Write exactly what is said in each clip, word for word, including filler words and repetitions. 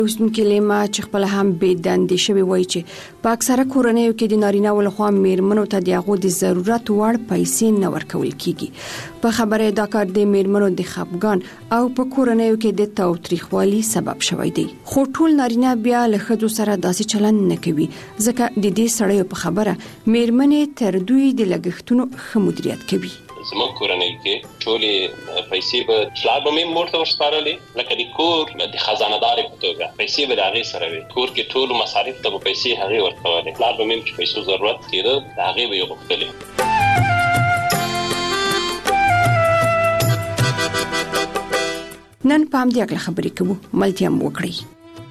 اوسمنکې لیما چې خپل هم بې دندې شوی وایي چې په اکثره کورنیو کې د نارینه ولخوا میرمنو ته د هغو د ضرورت وړ پیسې نه ورکول کیږي. په خبره دا کار د میرمنو د خپګان او په کورنیو کې د تاوتریخوالي سبب شوی دی. خو ټول نارینه بیا له ښځو سره داسې چلند نه کوي ځکه د دې سړیو په خبره میرمنې تر دوی د لګښتونو ښه مدیریت کوي. زموږ کورنۍ کې ټولې پیسې به پلار به مې مور ته ورسپارلې، لکه د کور د خزانه‌دارې په توګه پیسې به د هغې سره وي. کور کې ټولو مصارف ته به پیسې هغې ورکولې. پلار به مې چې پیسو ضرورت کېده د هغې به یې غوښتلې. نن په همدې اړه خبرې کوو، ملتیا مو وکړئ.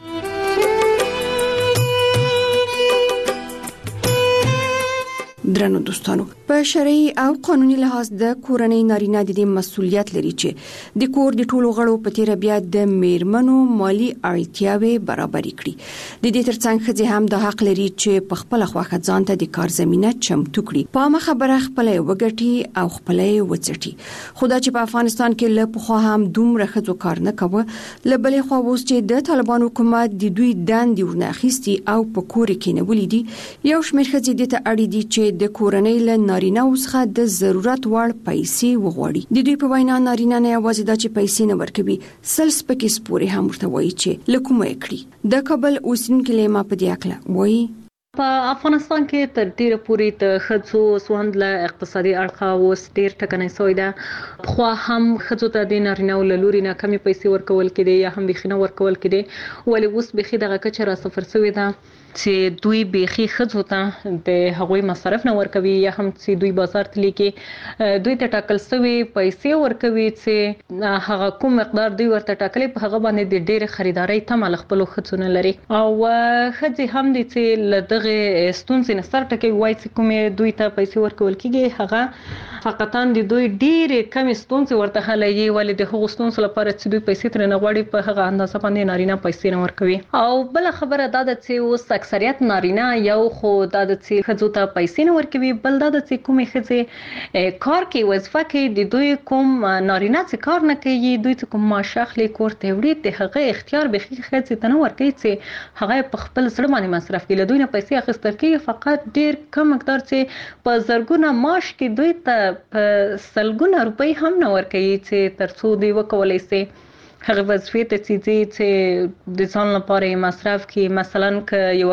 درنو دوستانو، په شرعي او قانوني لحاظ د کورنۍ نارینه د دې مسؤلیت لري چې د کور د ټولو غړو په تیر بیا د میرمنو مالی اړتیاوې برابرې کړي. د دې ترڅنګ ښځې هم د حق لري چې په خپل خواخه ځان ته د کار زمينه چمتو کړي، په ما خبره خپل وګټي او خپل وڅټي. خدا چې په افغانستان کې له پخوا هم دومره ښځو کار نه کوي، له بلې خوا اوس چې د طالبان حکومت د دوی دندې ورناخيستي او په کور کې نه ولې دي، یو شمېر ښځې د ته اړ دي چې د کورنۍ له نارینه څخه د ضرورت وړ پیسې وغواړي. د دوی په وینا نارینه نه یوازې دا چې پیسې نه ورکوي، سل سپکې سپورې هم ورته وایي چې له کومه یې کړي. د کابل اوسېدونکې لیما په دې اړه وایي په افغانستان کې تر ډیره پورې د ښځو سوند له اقتصادي اړخه اوس ډیر ټکنۍ شوی ده. خو هم ښځو ته د نارینه ول لوري نه کمی پیسې ورکول کېدي یا هم بخینه ورکول کېدي، ولې اوس بخي دغه کچه را صفر شوی ده چې دوی بخي ښځو ته د هغوی مصرف نه ورکوي یا هم چې دوی بازار ته لیکي دوی ته ټاکل شوی پیسې ورکوي چې هغه کوم مقدار دوی ورته ټاکلي په هغه باندې د ډېر خریداري تمه خپل ښځو نه لري. او ښځې هم دي چې له دغه ستونزې نه سر ټکوي، وایي چې کومې دوی ته پیسې ورکول کېږي هغه فقطاً د دوی ډېرې کمې ستونزې ورته حلوي، ولې د هغو ستونزو لپاره چې دوی پیسې ترې نه غواړي په هغه اندازه باندې نارینه پیسې نه ورکوي. او بل خبره دا ده چې اوس اکثریت نارینه یو خو دا د چې ښځو ته پیسې نه ورکوي، بل دا د چې کومې ښځې کار کوي وظیفه کوي د دوی کوم نارینه چې کار نه کوي، دوی چې کوم معاش اخلي کور ته وړي، د هغه اختیار به ښځې ته نه ورکوي چې هغه په خپل زړه باندې مصرف کوي. له دوی نه پیسې اخیستل کېږي، فقط ډېر کم مقدار چې په زرګونه معاش کې دوی ته په سلګونه روپۍ هم نه ورکوي چې تر څو دوی وکولی شي هغه وظیفې ته چې د ځان لپاره مصرف کړي. مثلا که یوه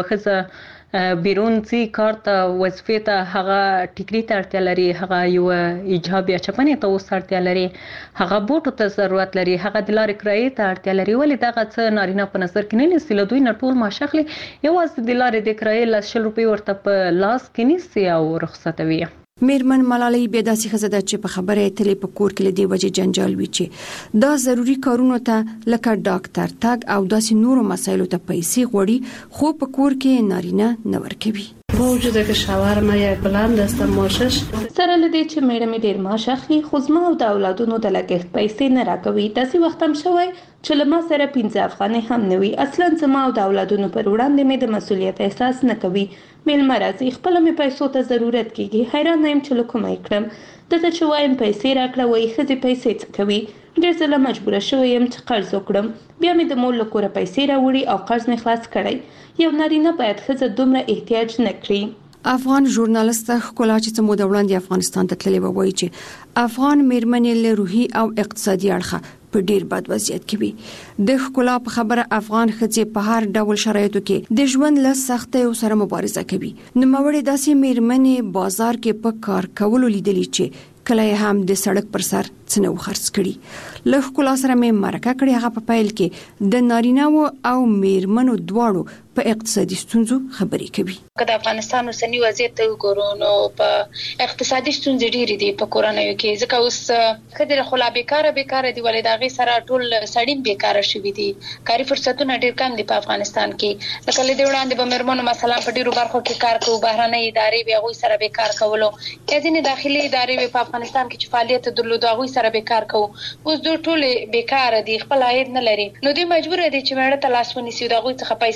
ښځه بیرون ځي کار ته وظیفې ته، هغه ټیکري ته اړتیا لري، هغه یو ایجاب یا چپنې ته اوس اړتیا لري، هغه بوټو ته ضرورت لري، هغه د لارې کرایې ته اړتیا لري، ولې دغه څه نارینه په نظر کې نه نیسي. له دوی نه ټول معاش اخلي، یوازې د لارې د کرایې لس شل روپۍ ورته په لاس کې نیسي او رخصتوي. میرمن ملالۍ بیا داسې ښځه ده چې په خبره یې تلې په کور کې له دې وجې جنجال وي چې دا ضروري کارونو ته لکه ډاکټر تګ او داسې نورو مسایلو ته پیسې غواړي، خو په کور کې نارینه نه ورکوي. با وجود که شوهر ما یک بلند است معاشش سره لدی چې میړه مې ډیر معاش اخلي، خو زما او د اولادونو د لګښت پیسې نه راکوي. داسې وخت هم شوی چې له ما سره پنځه افغانۍ هم نه وي. اصلا زما او د اولادونو پر وړاندې مې د مسؤلیت احساس نه کوي. میلمه راځي، خپل مې پیسو ته ضرورت کیږي، حیران یم چې له کومه یې کړم. دته چې وایم پیسې راکړه، وایي ښځې پیسې څه کوي. ډېر ځله مجبوره شوی یم چې قرض وکړم، بیا مې د مور له کوره پیسې راوړي او قرض مې خلاص کړی. یو نارینه باید ښځه دومره احتیاج نه کړي. افغان ژورنالیست ښکلا چې څه موده وړاندې افغانستان ته تللې وایي چې افغان میرمنې له روحي او اقتصادي اړخه په ډیر بد وضعیت کې وي. د ښکلا په خبره افغان ښځې په هر ډول شرایطو کې د ژوند له سختیو سره مبارزه کوي. نوموړې داسې میرمنې بازار کې په کار کولو لیدلې چې کله هم د سړک پر سر څنو خرڅ کړي. له ښکلا سره مې مرکه کړې، هغه په پیل کې د نارینه‌و او میرمنو دواړو په اقتصادي ستونزو خبرې کوي. که د افغانستان اوسنی وضعیت ته وګورو نو په اقتصادي ستونزې ډېرې دي په کورنیو کې، ځکه اوس ښځې خلا بیکاره بیکاره دي، ولې د هغې سره ټول سړي بیکاره شوي دي. کاري فرصتونه ډېر کم دي په افغانستان کې. لکه له دې وړاندې به میرمنو مثلا په ډېرو برخو کې کار کوو، بهرنۍ ادارې به هغوی سره بیکار کولو، یا ځینې داخلي ادارې به په افغانستان کې چې فعالیت درلودو هغوی سره بیکار کوو. اوس دوی ټولې بیکاره دي، خپل عاید نه لري، نو دوی مجبوره دي چې میړه ته لاس ونیسي، د هغوی څخه پیسې وغواړي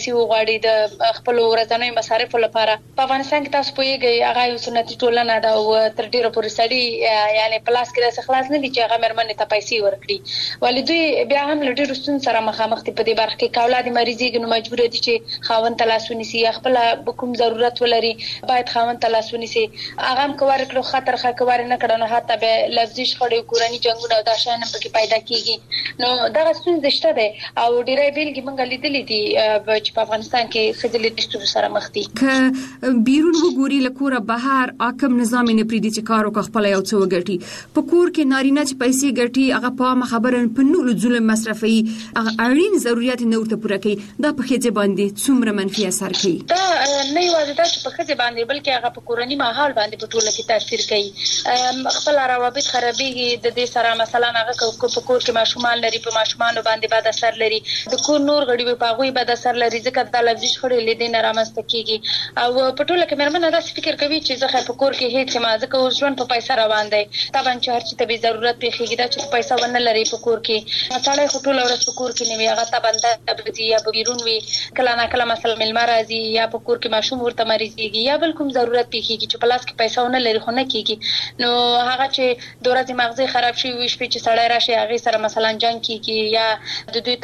غواړي د خپل ورځنی مصارف لپاره. په افغانستان کې تاسو پوهیږئ هغه یو سنتي ټولنه ده او تر ډیره پورې سړي یعنی پلاس کې د خلاص نه دي چې هغه مرمنې ته پیسې ورکړي، ولې دوی بیا هم له ډیرو ستونزو سره مخامخ دي په دې برخه کې. اولاد مریضي نو مجبور دي چې خاوند ته لاس ونیسي، خپل کوم ضرورت ولري باید خاوند ته لاس ونیسي. هغه هم کوار کړو خطر خکوار نه کړنه حتی به لفظي شخړې کورني جنگونه او دا شان پکې پیدا کیږي. نو دا ستونزې شته ده او ډیره بیلګې موږ لیدلې دي چې په افغانستان کې خځلې د ستونزو سره مخ دي. ک بیرون وګوري لکوره بهر حکم نظام نه پریدي چې کارو ک خپل یو څو ګټي په کور کې نارینه چې پیسې ګټي هغه په خبره په نور ظلم مصرفي هغه اړین ضرورت نه ورته پوره کوي. دا په خځه باندې څومره منفي اثر کوي؟ دا نه یوازې دا چې په خځه باندې بلکې هغه په کورني ماحول باندې په ټوله کې تاثیر کوي. خپل روابط خرابېږي د دې سره مثلا هغه کو په کور کې ماشومان لري په ماشومان باندې بد اثر لري، د کور نور غړي په هغه بد اثر لري ځکه د لفظي شخړې لیدل نه رامسته کیږي. او په ټوله کې مرمنه دا فکر کوي چې زه په کور کې هیڅ ما ځکه اوس ژوند په پیسې روان دی، طبعا چې هر څه ته به ضرورت پیږي دا چې پیسې ونه لري په کور کې مطالعه خټول ورځ په کور کې نه وي هغه طبعا د ابدي یا بیرون وي کله نه کله مثلا ملما راځي یا په کور کې ماشوم ورته مریضيږي یا بل کوم ضرورت پیږي چې په لاس کې پیسې ونه لري خو نه کیږي. نو هغه چې د ورځې مغزي خراب شي وي شپې چې سړی راشي هغه سره مثلا جنگ کیږي یا د دوی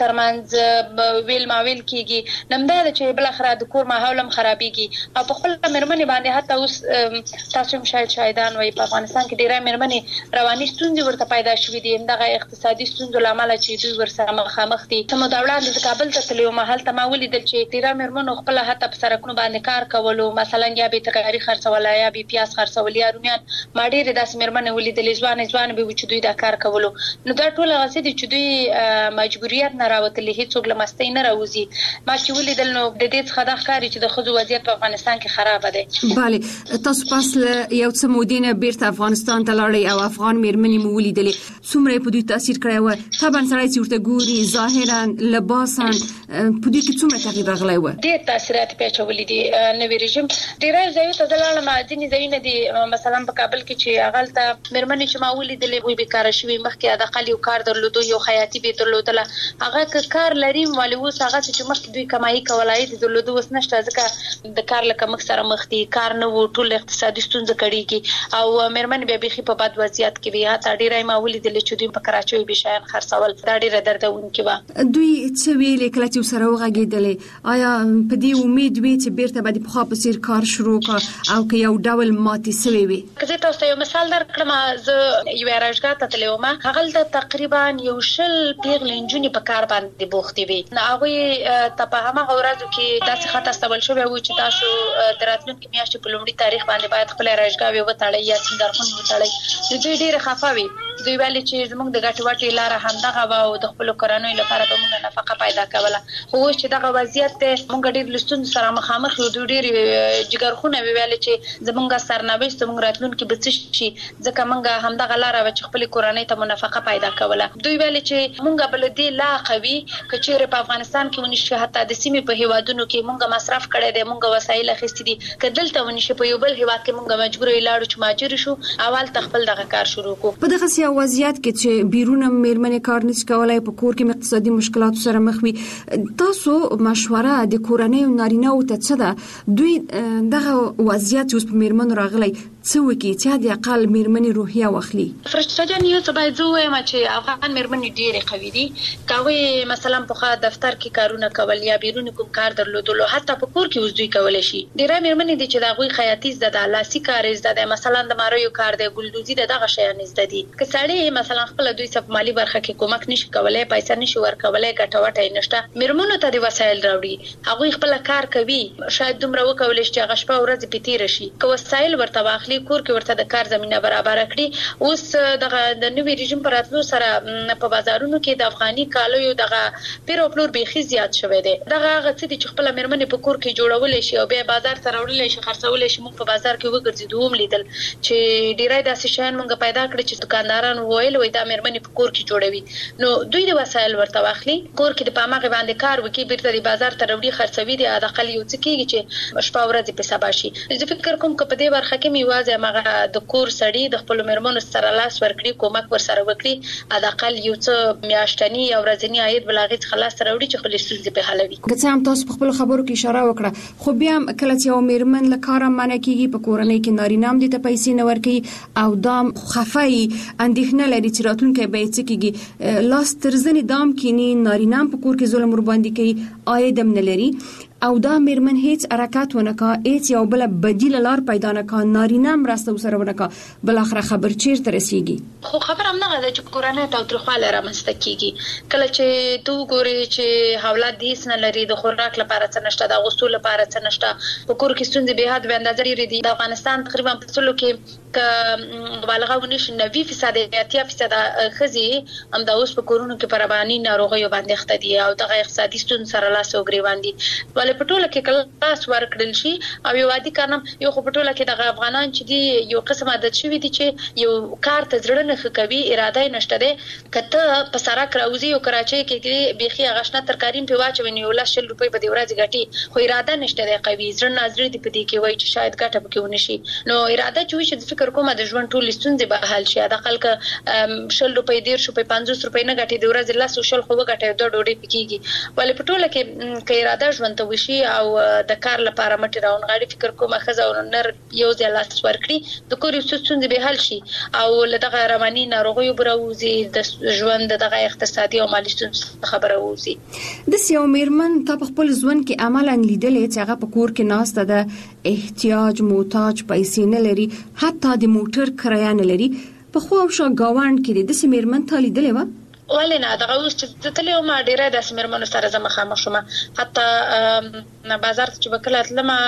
ترمنځ ویل ماویل کیږي، نمدا چې بل اخره د کور ماحول هم خرابيږي. او په خپل مرمنې باندې حتی اوس تاسو هم شاید شاهدان وي په افغانستان کې ډیره مرمنې رواني ستونزې ورته پیدا شوې دي همدغه اقتصادي ستونزو لامل چې دوی ورسره مخامخ دي. سمو دا وړاندې د کابل ته تلو محل ته ما ولیدل چې ډیره مرمنو خپل حتی په سرکونو باندې کار کولو مثلا یا به ترکاری خرڅول یا به پیاز خرڅول یا رومیان ما ډیره داسې مرمنې ولیدل ځوان ځوان به چې دوی دا کار کولو. نو دا ټول غسې دي چې دوی مجبوریت نه راوتلې هیڅ لمستې نه راوځي. ما چې ولیدل نو د دې څخه د ښکاری چې د خځو وضعیت په افغانستان کې خراب دی. bale تاسو پاس یو څه مودینه بیرته افغانستان ته لاړې او افغان مرمنې مو ولیدلې څومره په دوی تاثیر کړی و؟ طبعا سړی چې ورته ګوري ظاهرا لباسا په دې کې څومره تغییر راغلی و؟ ډېر تاثیرات پیچولې دي. نوې رژیم ډېر ځایو ته لاړم ځینې ځایونه دي مثلا په کابل کې چې هغه ته مرمنې چې ما ولیدلې وي بیکاره شوي مخکې د قلی یو کار درلودو یو حیاتي به درلودله هغه کار لري ولې اوس هغه چې مخکې دوی کمایي کولای دي درلودو اوس نشته ځکه د کار لکه مخ سره مخ دي کار نه وو ټول اقتصادي ستونزې کړي او مرمنې بیا بيخي په بد وضعیت کې وي. تا ډېرای ما ولیدلې چې دوی په کراچۍ به شاین خرڅول دا ډېره دردونکې و. دوی څه ویلې کله چې سره وغږېدلې آیا په دې امید وي چې بیرته به د پخوا په څیر کار شروع کړه او که یو ډول ماتې سوی وي؟ که زه تاسو ته یو مثال درکړم زه یو راجګاه ته تللی وم هغلته تقریبا یو شل پیغلې نجونې په کار باندې بوختې وي. هغوی ته په هماغه ورځو کې داسې خط استول شوی و چې تاسو د راتلونکي میاشتې په لومړي تاریخ باندې باید خپل راجګاوې وتړئ یا سنګرخون وتړئ. نو دوی ډېرې خفه وي. دوی ویلي چې زموږ د ګټې وټې لاره همدغه وه او د خپلو کورنیو لپاره به موږ نفقه پیدا کوله. خو اوس چې دغه وضعیت دی موږ ډېر له ستونزو سره مخامخ یو. دوی ډېرې جګرخونه وې ویلې چې زموږ سرنوشت زموږ راتلونکي به څه شي ځکه موږ همدغه لاره وه چې خپلې کورنۍ ته مو نفقه پیدا کوله. دوی ویلې چې موږ به له دې لا قوي که چیرې په افغانستان کې ونشي حتی د سیمې په هیوادونو کې موږ مصرف کړی دی موږ وسایل اخیستي دي که دلته ونشي په یو بل هیواد کې موږ مجبور یو لاړو چې مهاجر شو اول ته خپل دغه کار شروع کړو. په دغه سیاسي وضعیت کې چې بیرونه میرمنې کار نشي کولای په کور کې اقتصادي مشکلات سره مخ وي تاسو مشوره د کورنۍ او نارینه او ته څه ده دوی دغه وضعیت اوس په میرمنو راغلی څه وکړي چې د اقل میرمنې روحیه واخلي؟ فرشته جان یو څه باید زه وایم چې افغان میرمنې ډېرې قوي دي. که هغوی مثلا پخوا دفتر کې کارونه کول یا بیرون کوم کار درلودلو حتی په کور کې اوس دوی کولی شي. ډېری میرمنې دي چې د هغوی خیاطي زده ده لاسي کار زده ده مثلا د ماریو کار دی ګلدوزي ده دغه شیان زده دي. که سړی مثلا خپل دوی څه په مالي برخه کې کومک نشي کولای پیسې نشي ورکولای ګټه وټه نشته میرمنو ته د وسایل راوړي هغوی خپل کار کوي شاید دومره وکولای شي چې هغه شپه ورځ په تیر شي که وسایل ورته واخلي کور کې ورته د کار زمينه برابر کړي. اوس دغه د نوې رژیم پر راتلو سره په بازارونو کې د افغاني کالو یو دغه پیر او پلور بيخي زیات شوی دی. دغه هغه څه دي چې خپل مرمنې په کور کې جوړول شي او بیا بازار ته راوړل شي خرڅول شي. موږ په بازار کې وګرځېدو هم لیدل چې ډیرای داسې شیان موږ پیدا کړی چې دکانداران وویل وای دا مرمنې په کور کې جوړوي نو دوی د وسایل ورته واخلي کور کې د پامغه باندې کار وکړي بیرته د بازار ته راوړي خرڅوي د اقل یو څه کېږي چې شپه ورځ په سبا شي. زه فکر کوم چې په دې برخه کې میو یوازې هغه د کور سړی د خپل میرمنو سره لاس ورکړي کومک ور سره وکړي اداقل یو څه میاشتنی او ورځنی عاید بلاغت خلاص سره وړي چې خپل ستونزې په حلوي. که څه هم تاسو په خپل خبرو کې اشاره وکړه خو بیا کله چې یو میرمن له کاره منع کیږي په کورنۍ کې نارینام دي ته پیسې نه ورکړي او دام خفای اندېښنه لري چې راتلونکي به څه کیږي لاس ترزنی دام کینی نارینام په کور کې ظلم ور باندې کوي عاید هم نه لري او دا میرمن هیڅ حرکت ونکا هیڅ یو بل بدیل لار پیدا نه کا نارینه مرسته وسره ونکا بل اخر خبر چیرته رسیږي. خو خبر هم نه غواړي چې کورنۍ ته ترخواله رامنځته کیږي کله چې تو ګوري چې حالات دیس نه لري د خوراک لپاره څه نشته د غوښتلو لپاره څه نشته په کور کې ستونزې به حد به اندازې لري د افغانستان تقریبا په څلو کې ک مبالغه ونشي نوي فیصد یا اتیا فیصد خزي هم د اوس په کورونو کې پربانی ناروغي باندې اخته دي او د اقتصادي ستونزې سره لاس او ګریوان دي ولې په ټوله کې کلاس ورکړل شي او یو عادي کارنم یو په ټوله کې د افغانان چې دی یو قسم عادت شوی دي چې یو کار ته ځړنه خکوي اراده نشته ده کته په سره راوځي او کراچۍ کې بيخي غشنه ترکارین په واچوي یو لاشل روپۍ په دی ورځ غټي خو اراده نشته ده قوي ځړنه نظر دی په دې کې وای چې شاید ګټه پکې ونشي نو اراده چې چې فکر کومه د ژوند ټول ستونزې به حل شي د خلک شل روپۍ ډیر شو په پنځوس روپۍ نه غټي د ورځ لاس شل خو غټي د ډوډۍ پکېږي ولې په ټوله کې کې اراده ژوند ته وشي او د کار لپاره مټ راون غاړي فکر کومه خزه او نر یو ځای لاس ورکړي د کور یو څه به حل شي او لدغه رواني ناروغي بروزي د ژوند دغه اقتصادي او مالي ستونزې خبره ووزي. د سیو میرمن ته په خپل ژوند کې عملاً لیدلې چې هغه په کور کې ناسته ده احتیاج محتاج پیسې نه لري حتی د موټر کرایه نه لري په خو او شا گاوند کې د سیو میرمن ته لیدلې و ولې نه دغه اوس چې تلې ما ډیره د سیمرمنو سره زما خامخ شوم حتی بازار ته چې وکړه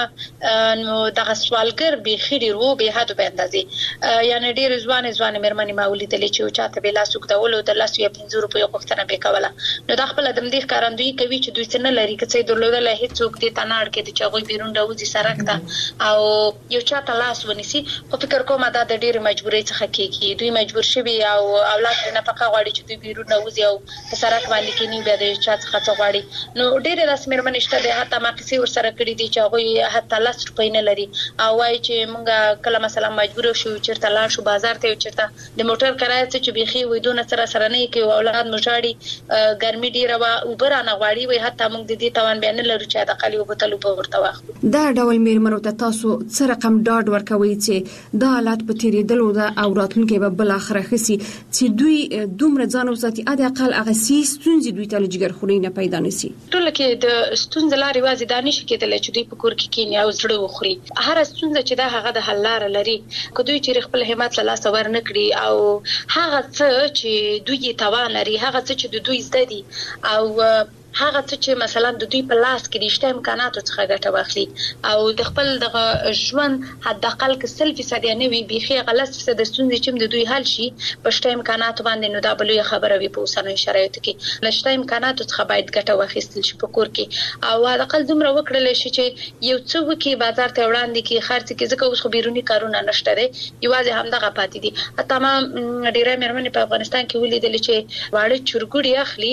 تلم نو دغه سوالګر به خېری رو به حد به اندازې یعنی ډیر ځوان ځوان مېرمنې ما ولیدلې چې چاته به لاس وکړول د لاس یو پنځه روپیه غوښتنه به کوله نو د خپل د مدیخ کارندوی کوي چې دوی څنګه لري چې درلودل هیڅ څوک دې تناړ کې چې هغه بیرون راوځي سرک ته او یو چاته لاس ونیسي خو فکر کوم دا د ډیر مجبورۍ څخه کېږي دوی مجبور شوي او اولاد نه پکا غواړي چې دوی بیرون راوځي او په سرک باندې کې نیو به د چا څخه څغواړي نو ډیر د سیمرمن شته د حتی ما کیسې ور سره کړی دي چې هغه حتی لاس روپۍ نه لري او وايي چې مونږه کله مثلا مجبور شو چیرته لاړ شو بازار ته چیرته د موټر کرایه چې بيخي وېدونه سره سره نه کوي اولاد مشاړي ګرمي ډیره وا اوبر نه غواړي وي حتی مونږ د دې توان بیان لرو چې د خالي وبتلو په ورته واخلو دا ډول میرمنو ته تاسو څه رقم ډاډ ورکوي چې د حالات په تیریدلو د او راتلونکي به بل اخره خسي چې دوی دومره ځان وساتي اده اقل هغه سي ستونزې دوی ته لږ خوري نه پیدا نشي ټول کې د ستونزې لارې وازي دانش کېدل چې دوی په کور کې کینیا او زړه وخوري هر ستونزه چې دا هغه د حل لار لري که دوی چې خپل همت له لاس ور نه کړی او هغه څه چې دوی توان لري هغه څه چې دوی زده دي او هغه څه چې مثلا د دوی په لاس کې د شته امکاناتو څخه ګټه واخلي او د خپل د ژوند حد اقل کې سل فیصد نه وي بيخي غلط فیصد ستونزې چې د دوی حل شي په شته امکاناتو باندې نو دا بلوي خبره وي په اوسنۍ شرایطو کې لشته امکاناتو څخه باید ګټه واخیستل شي په کور کې او حد اقل دومره وکړل شي چې یو څه وکي بازار ته وړاندې کې خرڅ کې ځکه اوس خو بیرونی کارونه نشته دي یوازې همدغه پاتې دي حتی ما ډیره مېرمنې په افغانستان کې ولیدل چې واړه چرګوړي اخلي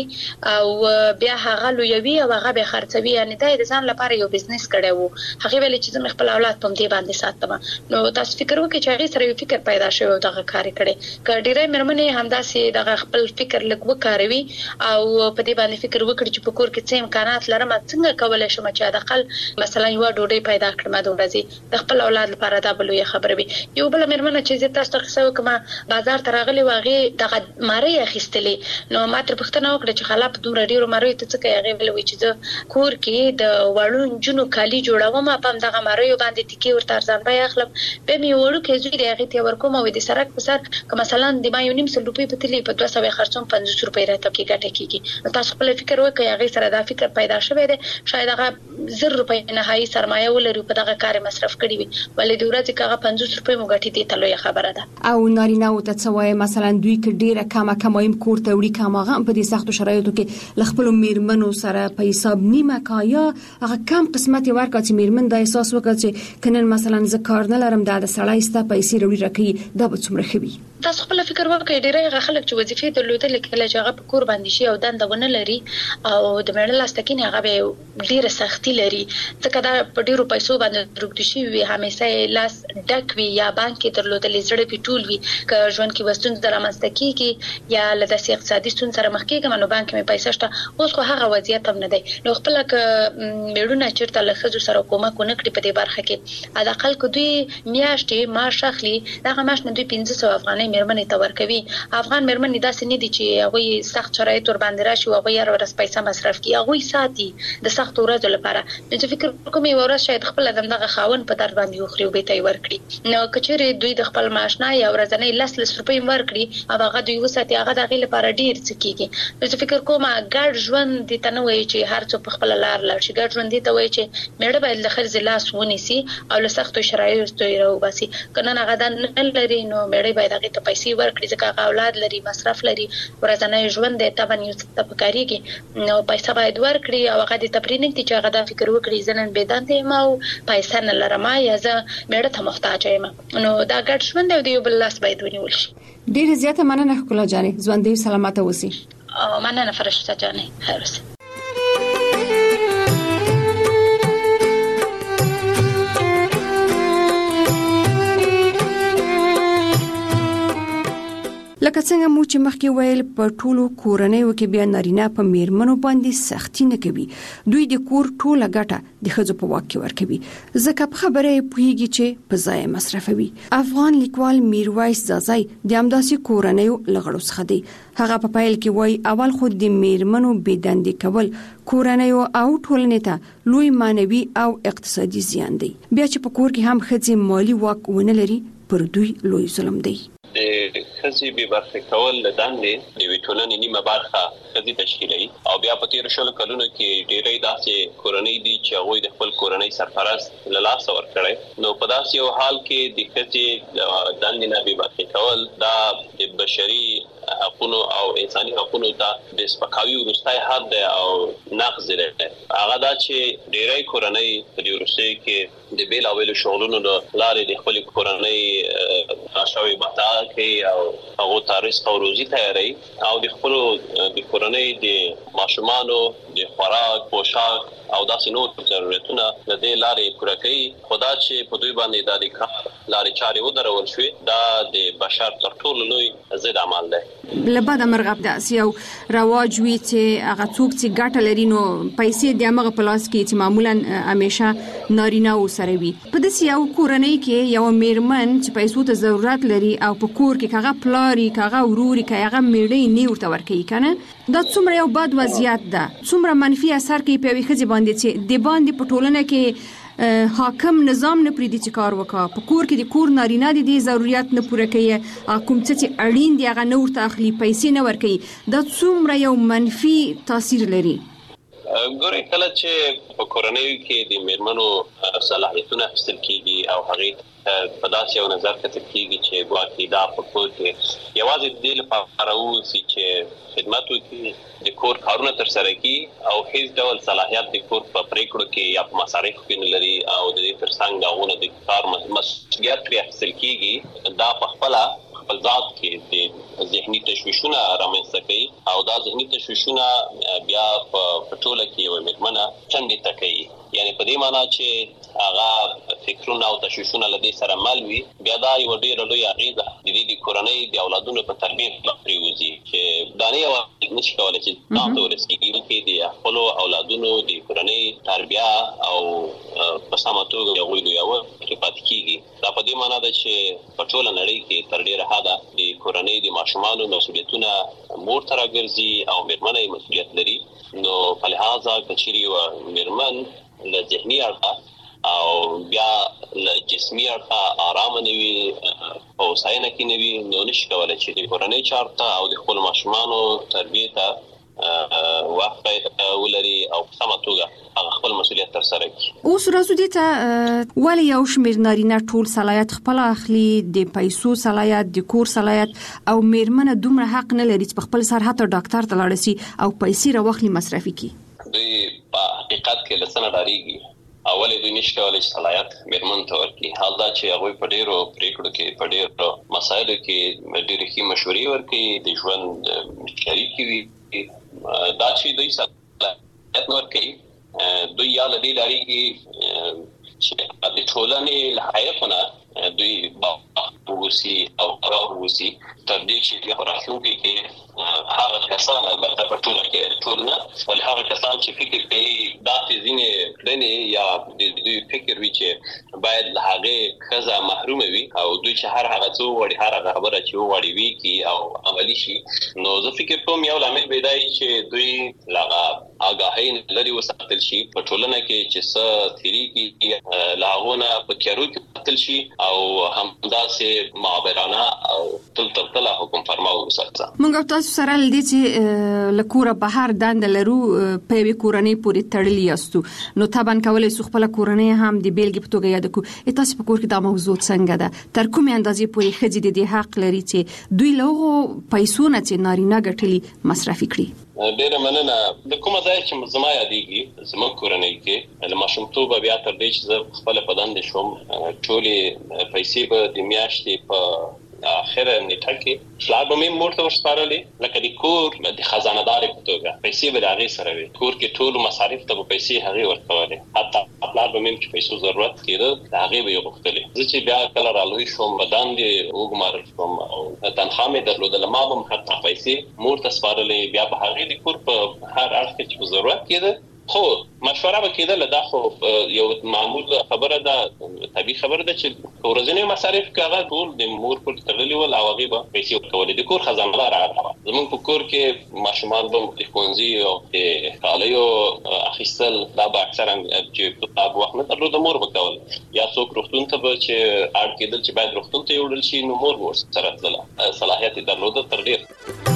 او بیا هغه لویوي او هغه به خرڅوي یعنی دا د ځان لپاره یو بزنس کړي وو هغه ویل چې زما خپل اولاد په دې باندې ساتم نو تاسو فکر وکړئ چې هغه سره یو فکر پیدا شوی او دغه کار کړي کډیره مېرمنې همداسې دغه خپل فکر لګ وکاروي او په دې باندې فکر وکړي چې په کور کې څه امکانات لرم څنګه کولای شم چې د خپل مثلا یو ډوډۍ پیدا کړم د ورځې د خپل اولاد لپاره دا بلوي خبره وي یو بل مېرمنه چې تاسو ته څه وکما بازار ته راغلي واغې دغه ماری اخیستلې نو ما تر پښتنه وکړه چې خلاف دومره ډیرو ماری ته څه کوي هغه ویل چې د کور کې د وړو جنو کالی جوړوم په دغه مریو باندې ټکی ورته ارزان بیا اخلم به می وړو کې زوی دی هغه ته ورکوم او د سرک په سر که مثلا د ما یو نیم سل روپۍ په تلی په دوه سوه خرڅوم پنځوس روپۍ راته کې ګټه کیږي تاسو خپل فکر وکړئ هغه سره دا فکر پیدا شوی دی شاید هغه زر روپۍ نهایي سرمایه ولري په دغه کار مصرف کړی وي ولې د ورځې کغه پنځوس روپۍ مو ګټي دي تلوي خبره ده او نارینه او ته څوای مثلا دوی کې ډیره کمه کمایم کور ته وړي کماغه په دې سختو شرایطو کې لخپل میر مېرمنو سره په حساب نیمه کا یا هغه کم قسمت ورکا چې مېرمن د احساس وکړي چې کنن مثلا زه کار نه لرم د سړی ستا پیسې وروړي راکې دا به څومره ښه وي؟ تاسو خپل فکر وکړئ ډېری خلک چې وظیفې درلودل کله چې هغه په کور باندې شي او دنده ونه لري او د میړه لاس تکین هغه به ډېره سختي لري ځکه دا په ډېرو پیسو باندې روږدي شي وي همیشه لاس ډک وي یا بانک کې درلودل زړه پیټول وي که ژوند کې وستون در رامنځته کیږي یا له داسې اقتصادي ستون سره مخ کېږم نو بانک مې پیسې شته اوس خو هغه وضعیت هم نه دی نو خپل ک میړونه چیرته له ښځو سره کومک ونه کړي په دې برخه کې حداقل که دوی میاشتې معاش اخلي دغه معاش نه دوی پنځه سوه افغانۍ مېرمنې ته ورکوي افغان مېرمنې داسې نه دي چې هغوی سخت شرایط ور باندې راشي او هغوی هره ورځ پیسه مصرف کړي هغوی ساتي د سختو ورځو لپاره نو زه فکر کوم یوه ورځ شاید خپله دغه خاوند په درد باندې وخوري او بېرته یې ورکړي نو که چېرې دوی د خپل معاش نه یو ورځنۍ لس لس روپۍ ورکړي او هغه دوی وساتي هغه د هغې لپاره ډېر څه کېږي نو زه فکر کوم ګډ ژوند دې ته نه وایي چې هر څوک په خپله لار لاړ شي ګډ ژوند دې ته وایي چې میړه باید له ښځې لاس ونیسي او له سختو شرایطو یې راوباسي که نن هغه دا نه لري نو میړه باید هغې ته پیسې ورکړي ځکه هغه اولاد لري مصرف لري ورځنی ژوند دی طبعا یو څه ته پکارېږي نو پیسه باید ورکړي او هغه دې ته پرې نه ږدي چې هغه دا فکر وکړي زه نن بېدنده یم او پیسه نه لرم یا زه میړه ته محتاجه یم نو دا ګډ ژوند دی او د یو بل لاس باید ونیول شي. ډېره زیاته مننه ښکلا جانې ژوندۍ سلامته اوسئ. مننه فرشته جانې خیر اوسئ. لکه څنګه مو چې مخکې ویل په ټولو کورنیو کې بیا نارینه په میرمنو باندې سختی نه کوي دوی د کور ټوله ګټه د ښځو په واک کې ورکوي ځکه په خبره یې پوهیږي چې په ځای مصرفوي. افغان لیکوال میرویس زازای د همداسې کورنیو له غړو څخه دی. هغه په پیل کې وایي اول خو د میرمنو بېدندې کول کورنیو او ټولنې ته لوی معنوي او اقتصادي زیان دی بیا چې په کور کې هم ښځې مالي واک ونه لري پر دوی لوی ظلم دی. د ښځې بې برخې کول له دندې د یوې ټولنې نیمه برخه ښځې تشکیلوي او بیا په تېرو شلو کلونو کې ډېری داسې کورنۍ دي چې هغوی د خپل کورنۍ سرپرست له لاسه ورکړی نو په داسې یو حال کې د ښځې دندې نه بې برخې کول دا د بشري حقونو او انساني حقونو ته د سپکاوي وروستی حد دی او نقض دی هغه دا چې ډېری کورنۍ په دې وروستیو کې د بېلابېلو شغلونو له لارې د خپلې کورنۍ راشوی بتا کوي او هغو ته رزق او روزي تیاروي او د خپلو د کورنۍ د ماشومانو د خوراک پوشاک او داسې نور ضرورتونه له دې لارې پوره کوي خو دا چې په دوی باندې دا د کار لارې چارې ودرول شوې دا د بشر تر ټولو لوی ضد عمل دی. له بده مرغه داسې یو رواج وي چې هغه څوک چې ګټه لري نو پیسې د هغه په لاس کې چې معمولا همیشه نارینه سره وي. په داسې یو کورنۍ کې یو میرمن چې پیسو ته ضرورت لري او په کور کې هغه پلاري هغه وروري هغه میړه نه ورته ورکوي کنه دا څومره یو بد وضعیت ده څومره منفي اثر کوي په یوې ښځې باندې چې د باندې په ټولنه کې حاکم نظام نه پریدي چې کار وکړه په کور کې د کور نارینه د دې ضرورت نه پوره کوي کوم څه چې اړین دی هغه نه ورته اخلي پیسې نه ورکوي دا څومره یو منفي تاثیر لري. ګورئ کله چې په کورنیو کې د میرمنو صلاحیتونه اخیستل کېږي او هغې په داسې یو نظر کتل کېږي چې ګواکې دا په کور کې یوازې د دې لپاره واوسي چې خدمت وکړي د کور کارونه ترسره کړي او هیڅ ډول صلاحیت د کور په پریکړو کې یا په مصارفو کې نه لري او د دې ترڅنګ هغونه د کار مسؤلیت پرې اخیستل کېږي دا په خپله خپل ذات کې د ذهني تشویشونه رامنځته کوي او دا ذهني تشویشونه بیا په ټوله کې یوه میرمنه څنډې ته کوي یعنی په دې معنا چې هغه فکرونه او تشویشونه له دې سره مل وي بیا دا یوه ډېره لویه اغېزه د دې د کورنۍ د اولادونو په تربیې کې پرېوځي چې دا نه یوازې نشي کولی چې ځان ته ورسېږي بلکې د خپلو اولادونو د کورنۍ تربیه او په سمه توګه هغوی لویول پرې پاتې کېږي دا په دې معنا ده چې په ټوله نړۍ کې تر ډېره حده د کورنۍ د ماشومانو مسؤلیتونه مور ته راګرځي او میرمنه یې مسؤلیت لري نو په لحاظه که چیرې یوه میرمن له ذهني اړخه او بیا له جسمي اړخه آرامه نه وي په هوساینه کې نه وي نو نشي کولی چې د کورنۍ چارو ته او د خپلو ماشومانو تربیې ته وخت ولري او سم توګه خپل مسولیت تر سره کړي. اوس راځو دې ته ولې یو شمېر نارینه ټول صلاحیت خپل اخلي، د پیسو صلاحیت، د کور صلاحیت، او میرمنه دومره حق نه لري چې په خپل سر حتی ډاکټر ته لاړ شي او پیسې راوخلي مصرفي کړي. دوی په حقیقت کې لسنه ډاریږي. اولې دوی نشي کولای چې صلاحیت میرمن ته ورکړي. حال دا چې هغه په ډیرو پریکړو کې په ډیرو مسایلو کې ډېرې ښې مشورې ورکړي، د ژوند شریکې وي. دا چې دوی صلاحیت نه ورکړي، دوی یا له دې ډاریږي چې د ټولنې له حیثونه دوی باوسي او راووسي تر دې چې د راتلونکي کې هغه کسان البته په ټول کې ټول نه ولې هغه کسان چې فکر کوي دا ځینې کړنې یا د دوی فکر وی چې باید له هغه خزه محروم وي او دوی چې هر هغه څو وړي هر هغه خبره چې وړي وي کی او عملی شي، نو زه فکر کوم یو لامل پیدا چې دوی لا آگاهی لري وساتل شي په ټولنه کې چې څه تیری کې لاغونه په کېرو کې تل شي او همداسې معبرانه او تل تل تل حکم فرماو وساتل. موږ تاسو سره لدې چې لکوره بهر دند لرو په وی کورنۍ پورې تړلی یاستو، نو طبعا کولای سو خپل کورنۍ هم د بیلګې په توګه یاد کو. تاسو په کور کې دا موضوع څنګه ده؟ تر کومې اندازې پورې خځې د دې حق لري چې دوی له پیسو نه چې نارینه ګټلي مصرفي کړي؟ ډیره مننه. د کومه ځای چې زما یادېږي زموږ کورنۍ کې له ماشومتوبه بیا تر دې چې زه خپل په دندې شوم، ټولې پیسې به د میاشتې په اخر نیټه کې پلار به مې مور ته ورسپارلې، لکه د کور د خزانه‌دارې په توګه پیسې به د هغې سره وي. کور کې ټولو مصارف ته به پیسې هغې ورکولې، حتی پلار به مې چې پیسو ضرورت کېده د هغې به یې غوښتلې. زه چې بیا کله رالوی شوم په دندې وګمارل شوم او تنخوا مې درلودله، ما به هم حتی پیسې مور ته سپارلې، بیا به هغې د کور په هر اړخ کې چې په ضرورت کېده خو مشوره به کېدله. دا خو یو معمول خبره ده، طبیعي خبره ده چې ورځنی مصارف کې هغه ټول د مور پر تړلي ول او هغې به پیسې ورکولې. د کور خزانه‌دار هغه زموږ په کور کې ماشومان به د ښوونځي او د کالیو اخیستل دا به اکثرا چې په وخت نه درلوده مور به کول، یا څوک روغتون ته به چې اړ کېدل چې باید روغتون ته یوړل شي نو مور به ورسره تلله، صلاحیت یې درلوده تر ډېر.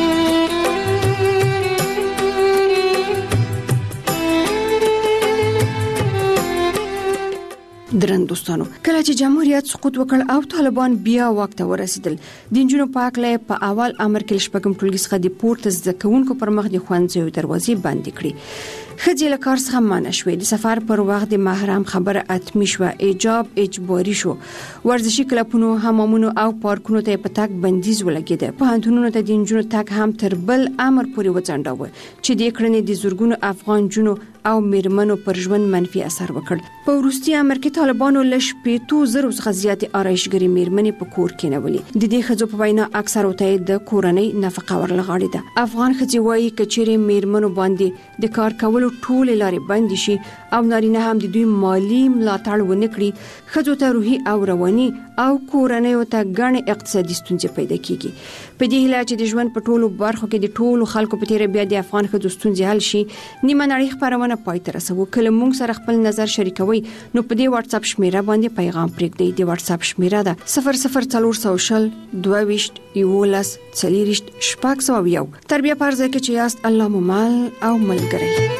درن دوستانو، کله چې جمهوریت سقوط وکړ او طالبان بیا واک ته ورسېدل، د نجونو په هکله په اول امر کې شپږم ټولګي څخه د پورته زده کوونکو پر مخ د ښوونځیو دروازې بندې کړې. ښځې له کار څخه منع شوې، د سفر پر وخت د محرم خبره اتمی شوه، حجاب اجباري شو، ورزشي کلبونو، حمامونو او پارکونو ته په تګ بندیز ولګېده. پوهنتونونو ته د نجونو تګ هم تر بل امر پورې وځنډاوه چې د کړنې د زورګونو افغان جنو او میرمنو پر ژوند منفي اثر وکړ. په وروستي امر کې طالبانو لږ شپېتو زرو څخه زیاتې آرایشګرې میرمنې په کور کې نولې. د دې ښځو په وینا اکثرو ته د کورنۍ نفقه ورلغاړې ده. افغان ښځې وایي که چیرې میرمنو باندې د کار کولو ټولې لارې بندې شي او نارینه هم د دوی مالی ملاتړ ونه کړي، ښځو ته روحي او رواني او کورنیو ته ګڼې اقتصادي ستونزې پیدا کیږي. په دې هیله چې د ژوند په ټولو برخو کې د ټولو خلکو په تیره بیا د افغان ښځو ستونزې حل شي، نیمه نړۍ خپرونه پای ته رسوو. کله موږ سره خپل نظر شریکوي نو په دې واتس اپ شمیره باندې پیغام پرېږدئ. د واتس اپ شمیره ده صفر صفر څلور سوه شل دوه ویشت یولس څلېرویشت شپږ سوه یو. تر بیا په هر ځای کې چې یاست، الله مو مل او ملګری.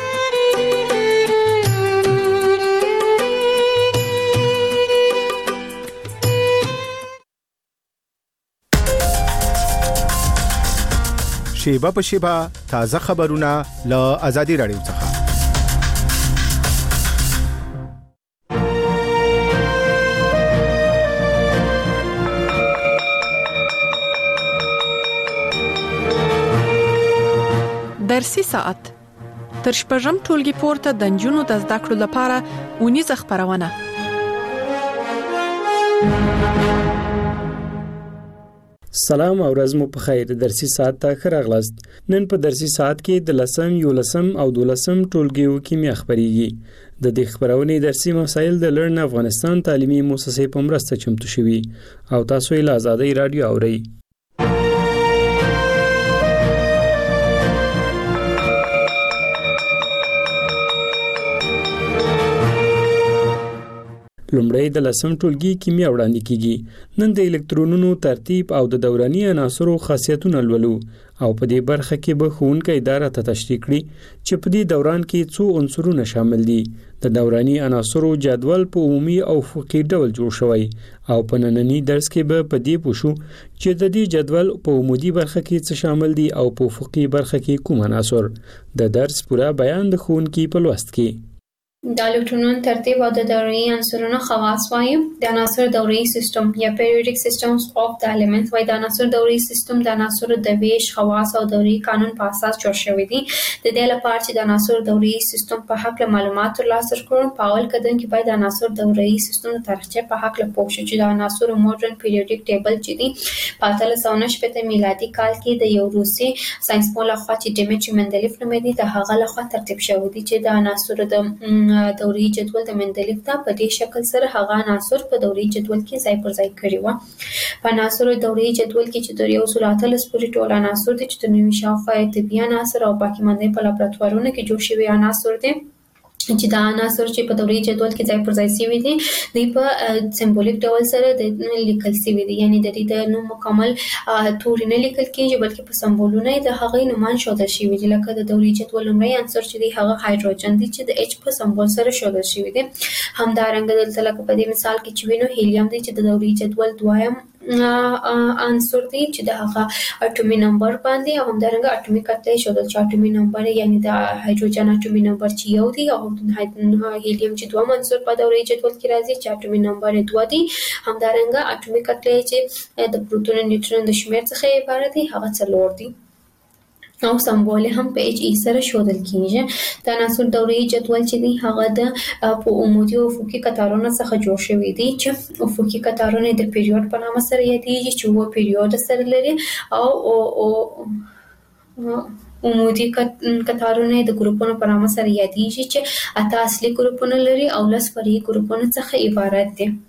شیبه په شیبه تازه خبرونه له آزادي رادیو څخه. درسي ساعت تر شپږم ټولګي پورته د نجونو د زده کړو لپاره اونیزه خبرونه. سلام او ورځ مو په خیر. درسي ساعت ته ښه راغلاست. نن په درسي ساعت کې د لسم، یولسم او دولسم ټولګیو کیمیا خبريږي. د دې خبرونې درسي مسایل د لرن افغانستان تعلیمي مؤسسې په مرسته چمتو شوي او تاسو یې له آزادۍ رادیو اورئ. لومړی د لسم ټولګي کیمیا وړاندې کیږي. نن د الکترونونو ترتیب او د دوراني عناصرو خاصیتونه لولو او په دې برخه کې به ښوونکی اداره ته تشریح کړي چې په دې دوران کې څو عنصرونه شامل دي. د دوراني عناصرو جدول په عمومي او افقي ډول جوړ شوی او په نننی درس کې به په دې پوښو چې د دې جدول په عمودي برخه کې څه شامل دي او په افقي برخه کې کوم عناصر. د درس پوره بیان د ښوونکي په لوست کې. د الکترونونو ترتیب او د دوري عنصرونو خواص وایي. د عناصر دوري سیستم یا پیریوډیک سیستمز اف د الیمنټس وایي. د عناصر دوري سیستم د عناصر د ویش خواص او دوري قانون په اساس جوړ شوی دی. د دې لپاره چې د عناصر دوري سیستم په حق له معلومات ترلاسه کړو، په اول قدم کې باید د عناصر دوري سیستم د تاریخچه په حق له پوه شو چې د عناصر ماډرن پیریوډیک ټیبل چې دی په اتلس سوه نهه شپېته میلادي کال کې د یو روسي ساينسپوه لخوا چې ډیمیټري مندلیف نومېده د هغه لخوا ترتیب شوی دی چې د عناصر د دوري جدول د مندلیف ته په دې شکل سره هغه عناصر په دوري جدول کې ځای پر ځای کړي و. په عناصر دوري جدول کې چې د یو سل اتلس پورې ټول عناصر دي چې د نوي شاوخوا طبي عناصر او باقي مانده په لابراتوارونو کې جوړ شوي عناصر دي چې دا عناصر چې په دوري جدول کې ځای پر ځای شوي دي دوی په سمبولیک ډول سره د لیکل شوي دي، یعنی د دې د نوم مکمل توري نه لیکل کېږي بلکې په سمبولونه د هغې نومان ښودل شوي دي. لکه د دوري جدول لومړی عنصر چې دی هغه هایدروجن دی چې د اچ په سمبول سره ښودل شوي دي. همدارنګه دلته لکه په دې مثال کې چې وینو هیلیم دی چې د دوري جدول دویم عنصر دی چې د هغه اټومي نمبر باندې او همدارنګه اټومي کتله ښودل چې اټومي نمبر یعنی د هایدروجن اټومي نمبر چې یو دی او هیلیم چې دوه عنصر په دوري جدول کې راځي چې اټومي نمبر دوه دی. همدارنګه اټومي کتله چې د پروتون نیوټرون د شمیر څخه عبارت دی هغه څلور دی او سمبول هم په اچ ای سره ښودل کیږي. د عناصر دوري جدول چې دی هغه د په عمودي او افقي قطارونو څخه جوړ شوی دی چې افقي قطارونه د پیریود په نامه سره یادېږي چې وو پیریود سره لري او او عمودي قطارونه د ګروپونو په نامه سره یادېږي چې اته اصلي ګروپونه لري او لس فرعي ګروپونه څخه عبارت دي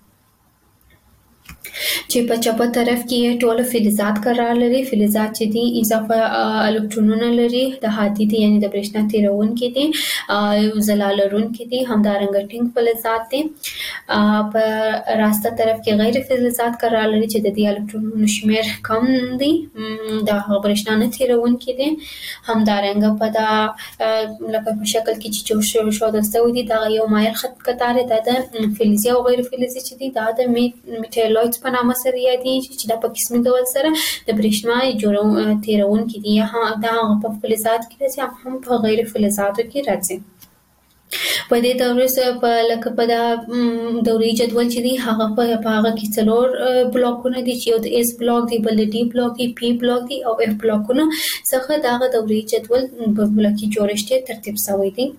چې په چپه طرف کې ټول فلزات قرار لري. فلزات چې دي اضافه الکترونونه لري، د هادي دي یعنی د برېښنا تیرونکي دي، ځلا لرونکي دي، همدارنګه ټینګ فلزات دي. په راسته طرف کې غیر فلزات قرار لري چې د دې الکترونونو شمیر کم دي، د برېښنا نه تیرونکي دي. همدارنګه په دا لکه په شکل کې چې جوړ ښودل شوی دي دا یو مایل خط قطار دی د فلزي او غیر فلزي چې دي دا د میټالویډز په نامه سره یادېږي چې دا په قسمي ډول سره د برېښنا جوړون تیرونکي دي. دا هغه په فلزات کې راځي هم په غیر فلزاتو کې راځي. په دې دورې سره په لکه په دا دوري جدول چې دی هغه په هغه کې څلور بلاکونه دي چې یو د اس بلاک دی، بل د ډي بلاک دی، پی بلاک دی او اف بلاکونه څخه دا دوري جدول په بلاکي جوړښت ترتیب شوی دی.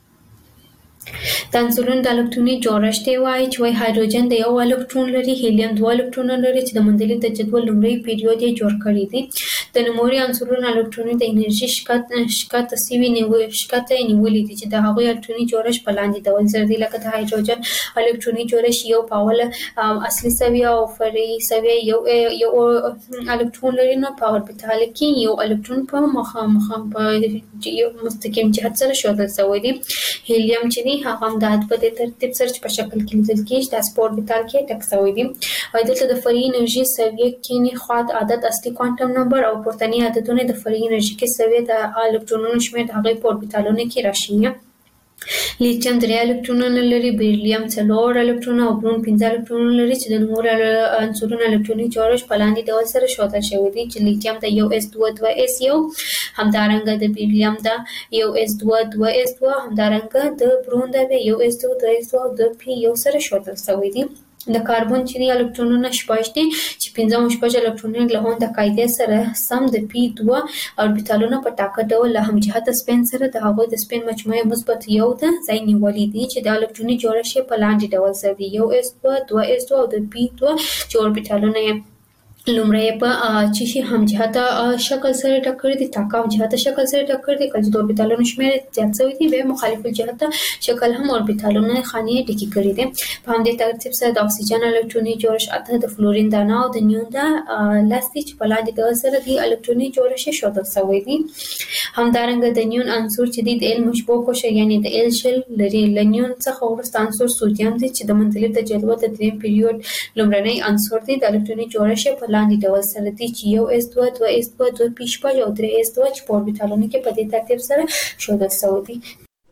د عنصرونو د الکتروني جوړښت وایي چې وایي هایدروجن د یو الکترون لري، هیلیم دوه الکترونه لري چې د مندلیف د جدول لومړی پیریود یې جوړ کړی دی. د نوموړي عنصرونو الکتروني د انرژي ښکته سوي ښکته یې نیولي دي چې د هغوی الکتروني جوړښت په لاندې ډول سره دی. لکه د هایدروجن الکتروني جوړښت یو په اوله اصلي سویه او فرعي سویه یو یو الکترون لري، نو په اوربیتال کې یو الکترون په مخامخ په یو مستقیم جهت سره ښودل شوی دی. هیلیم چې دی هغه هم د په دې ترتیب سره چې په شکل کې لیدل کېږي دا په اوربیتال کې ټک شوی دی. او دلته د فرعي انرژي سویه کې نه خواط عدد اصلي کوانټم نمبر او پورتني عددونه د فرعي انرژي کې سویه د الکترونونو شمیر د هغې په اوربیتالونو کې راشي. لیتیم درې الکترونونه لري، بیریلیم څلور الکترونه او برون پنځه الکترونونه لري چې د نوموړو عنصرونو الکتروني جوړښت په لاندې ډول سره ښودل شوی دی چې لیتیم د یو اس دوه دوه اس یو، همدارنګه د بیریلیم د یو اس دوه دوه اس دوه، همدارنګه د برون د یو اس دوه دوه اس دوه او د پی یو سره ښودل شوی دی. د کاربن چې دی الکترونونه شپږ دي چې پنځه او شپږ الکترونونه له هغه د قاعدې سره سم د پی دوه اوربیتالونه په ټاکه ډول له همجهته سپین سره د هغوی د سپین مجموعه مثبت یو د ځای نیولي دي چې د الکتروني جوړښت په لاندې ډول سره دی یو اس دوه دوه اس دوه او د پی دوه چې اوربیتالونه یې لومړی په چې شي هم جهته شکل سره ټکر دي تاکاو جهته شکل سره ټکر دي کله د اوربیتالونو شمیر زیات شوی دی به مخالف جهته شکل هم اوربیتالونو خانې ټکی کړی دي په همدې ترتیب سره د اکسیجن الکتروني جوړښت اته د فلورین دانه او د نیون دا لاستي چې په لاندې ډول سره د الکتروني جوړښت شودل شوی دی همدارنګه د نیون عنصر چې د ال مشبوه کوشه یعنی د ال شل لري لنیون څخه ورسته عنصر سودیم دی چې د منطلب د جدول د دریم پیریود لومړنی عنصر دی د الکتروني جوړښت په لاندې ډول سره دی چې یو اس دوه دوه اس دوه دوه پی شپږ او درې اس دوه چې په اوربیتالونو کې په دې ترتیب سره ښودل شوی دی.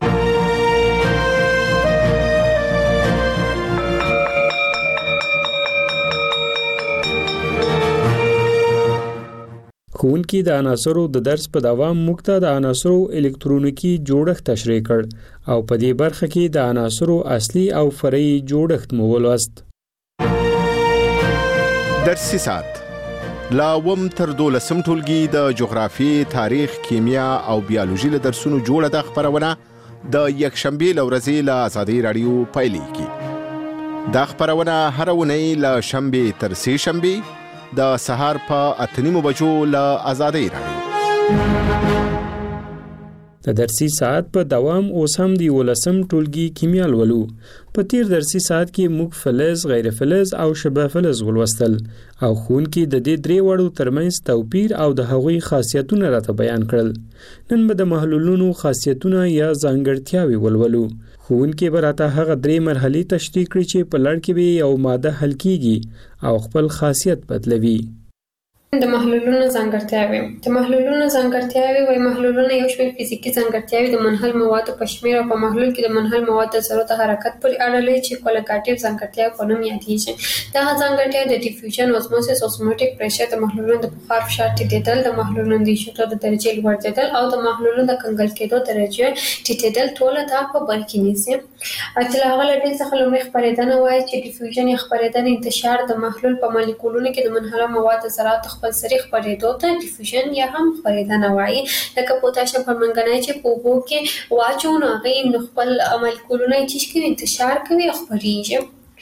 ښوونکي د عناصرو د درس په دوام موږ ته د عناصرو الکترونیکی جوړښت تشریح کړ او په دې برخه کې د عناصرو اصلي او فرعي جوړښت مو ولوست. درسي ساعت لا وم تر دولسم ټولګي د جغرافي، تاریخ، کیمیا او بیولوژي له درسونو جوړه د خبرونه د یکشنبه لورځي له آزادۍ رادیو پایلیږي. دا خبرونه هر ونی له شنبه تر سه شنبه د سهار په اتنیمو بجو له آزادۍ رادیو. د درسي ساعت په دوام اوس هم دی ولسم ټولګي کیمیا لولو. په تیر درسي ساعت کې موږ فلز، غیر فلز او شبه فلز ولوستل او ښوونکي د دې درې وړو ترمنځ توپیر او د هغوی خاصیتونه راته بیان کړل. نن به د محلولونو خاصیتونه یا ځانګړتیاوې ولولو. ښوونکي به راته هغه درې مرحلې تشریح کړي چې په لړ کې به یو ماده حل کیږي او خپل خاصیت بدلوي. د محلولونو ځانګړتیاوې د محلولونو ځانګړتیاوې وایي محلولونه یو شمېر فزیکي ځانګړتیاوې د منحل موادو په شمېر او په محلول کې د منحل موادو د ذرو د حرکت پورې اړه لري چې کوالټیټیو ځانګړتیاوې په نوم یادېږي. دغه ځانګړتیاوې د ډیفیوژن، اوزموسیس، اوسموټیک پریشر، د محلولونو د بخار فشار ټیټېدل، د محلولونو د ایشېدو د درجې لوړېدل او د محلولونو د کنګل کېدو درجه ټیټېدل ټول دا په بر کې نیسي. چې له هغه له ډلې څخه لومړی خپرېدنه وایي چې ډیفیوژن یا خپرېدنه انتشار د محلول په مالیکولونو کې د منحله موادو ذراتو خپل سري خپرېدو ته ډیفیوژن یا هم خپرېدنه وایي. لکه پوتاشیم پرمنګنایډ چې په اوبو کې واچوو نو هغې نو خپل مالیکولونه یې چیش کوي انتشار کوي او خپرېږي.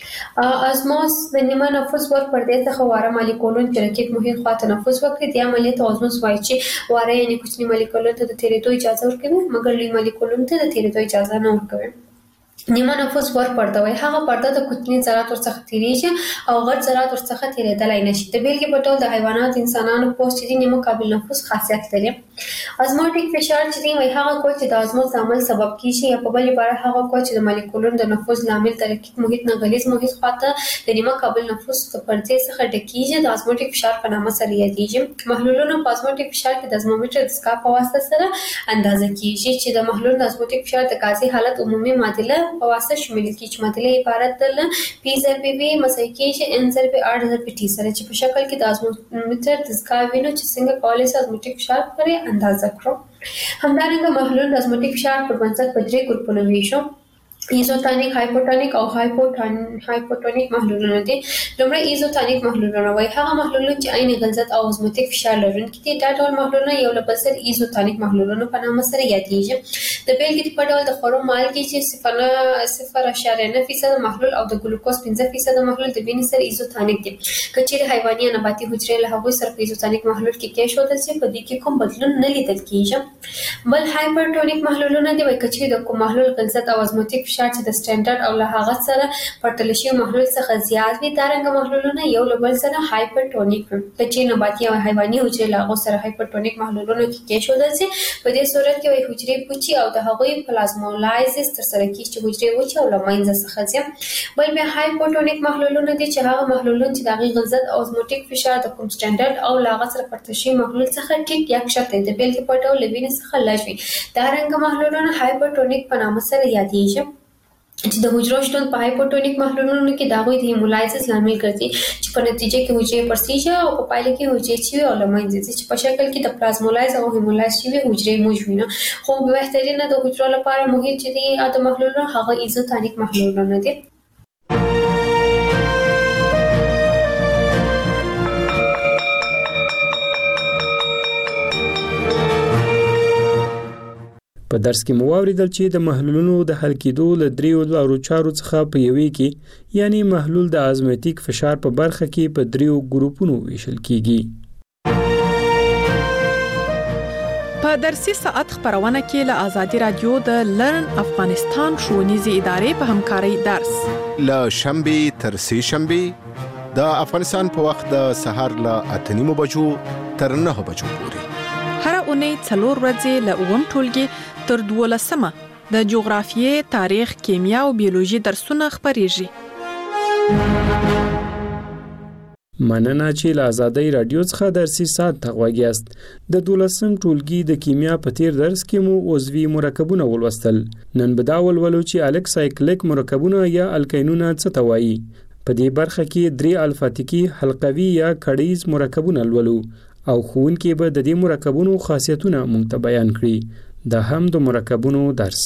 ازموس د نیمه نفوس ور پردې څخه واره مالیکولونه چې رقیق محیط خواته نفوذ وکړي دې عملیې ته ازموس وایي چې واره یعنې کوچني مالیکولونو ته د تېرېدو اجازه ورکوي مګر لوی مالیکولونو ته د تېرېدو اجازه نه ورکوي. نیمه نفوس ور پرده وایي هغه پرده د کوچني ذرات ورڅخه تېرېږي او غټ ذرات ورڅخه تېرېدلی نشي. د بېلګې په ډول د حیواناتو، انسانانو پوست چې دی نیمه قابل نفوس خاصیت لري. ازموټیک فشار چې دی وایي هغه قوه چې د ازموس د عمل سبب کېږي یا په بل عبارت هغه قوه چې د مالیکولونو د نفوذ لامل د رقیق محیط نه غلیظ محیط خواته د نیمه قابل نفوس د پردې څخه ډکېږي د ازموټیک فشار په نامه سره یادېږي. محلولونه په ازموټیک فشار کې د ازمومیټر د سکاپ په واسطه سره اندازه کېږي چې د محلول د ازموټیک فشار د غازي حالت عمومي معادله په واسطه شامل کېږي چې معادله عبارت ده له پی ضرب وي مساوي کېږي ان ضرب آر ضرب ټي سره چې په شکل کې د ازمومیټر د سکاپ وینو چې څنګه کولی شي ازموټیک فشار پرې اندازه کړو. همدارنګه محلول د ازموټیک فشار پر بنسټ په درې ګروپونو ویشو. ایزوتونیک، هایپوټونیک او هایپوټونیک محلولونه دي. لومړی ایزوتونیک محلولونه وایي هغه محلولونه چې عین غلظت او ازموټیک فشار لرونکي دي. دا ډول محلولونه یو له بل سره ایزوتونیک محلولونه په نامه سره یادېږي. د بېلګې په ډول د خوړو مالګې چې صفر اعشاریه نه فیصد محلول او د ګلوکوز پنځه فیصد محلول د وینې سره ایزوتونیک دي. که چیرې حیواني یا نباتي حجرې له هغوی سره په ایزوتونیک محلول کې کېښودل شي په دې کې کوم بدلون نه لیدل کېږي. بل هایپرټونیک محلولونه دي وایي که چیرې د کوم محلول غلظت او ازموټیک فشار چې د سټانډرډ او له هغه سره پرتله شوي محلول څخه زیات وي دارنګه محلولونه یو له بل سره هایپرټونیک وي. که چیرې نباتي او حیواني حجرې له هغو سره هایپرټونیک محلولونو کې کېښودل شي په دې صورت کې وایي حجرې پوچي او د هغوی پلازمولایزس ترسره کېږي چې حجرې وچې او له منځه څخه ځي. بل بیا هایپوټونیک محلولونه دي چې هغه محلولونه چې د هغې غلظت او ازموټیک فشار د کوم سټانډرډ او له هغه سره پرتله شوي محلول څخه ټیټ یا کښته د بېلګې په ډول له وینې څخه لږ وي. دارنګه محلولونه هایپرټونیک په نامه سره یادېږي چې د حجرو شتون په هایپوټونیک محلولونو کې د هغوی د هیمولایزس لامل ګرځي چې په نتیجه کې حجرې پړسېږي او په پایله کې حجرې چوي او له منځه ځي چې په شکل کې د پلازمولایز او هیمولایز شوي حجرې موږ وینو. خو بهترینه د حجرو لپاره محیط چې دی د محلولونو هغه ایزوتونیک محلولونه دي. په درس کې مو واوریدل چې د محلولونو د حل کېدو له دریو لارو چارو څخه په یوې کې یعنی محلول د ازمیتیک فشار په برخه کې په دریو ګروپونو ویشل کیږي. په درسي ساعت خبرونه کې له آزادي رادیو د لرن افغانستان ښوونیزې ادارې په همکارۍ درس له شنبه تر سه شنبه د افغانستان په وخت د سهار له اته نیمو بجو تر نه بجو پورې هر اونۍ څلور ورځې له اووم ټولګي تر دولسمه د جغرافیې، تاریخ، کیمیا او بیولوژي درسونه خبريږي. مننه چې له آزادۍ رادیو څخه درسي ساعت ته غوږیاست. د دولسم ټولګي د کیمیا په تیر درس کې مو عضوي مرکبونه ولوستل. نن به دا ولولو چې الکسایکلیک مرکبونه یا الکینونه څه ته وایي. په دې برخه کې درې الفاتیکي حلقوي یا کړیز مرکبونه لولو او ښوونکي به د دې مرکبونو خاصیتونه موږ ته بیان کړي. دا هم د مرکبونو درس.